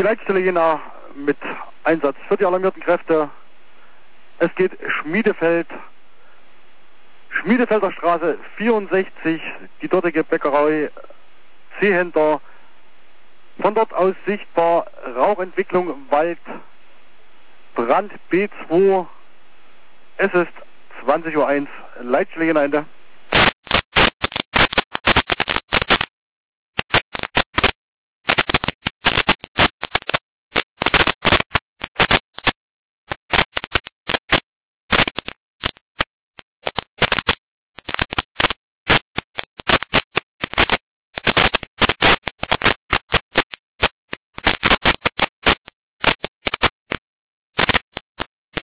Leitstelle Jena mit Einsatz für die alarmierten Kräfte. Es geht Schmiedefelder Straße 64, die dortige Bäckerei Zehenter. Von dort aus sichtbar Rauchentwicklung, Wald, Brand B2. Es ist 20:01 Uhr, Leitstelle Jena Ende.